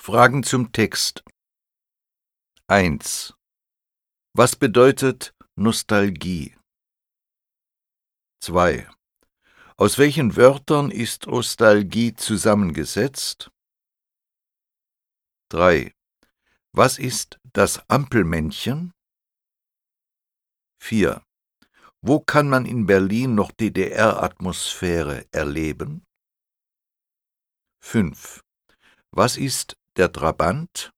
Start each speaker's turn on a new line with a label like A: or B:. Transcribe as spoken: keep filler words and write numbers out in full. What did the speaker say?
A: Fragen zum Text. eins. Was bedeutet Nostalgie? zwei. Aus welchen Wörtern ist Ostalgie zusammengesetzt? drei. Was ist das Ampelmännchen? vier. Wo kann man in Berlin noch D D R-Atmosphäre erleben? fünf. Was ist der Trabant?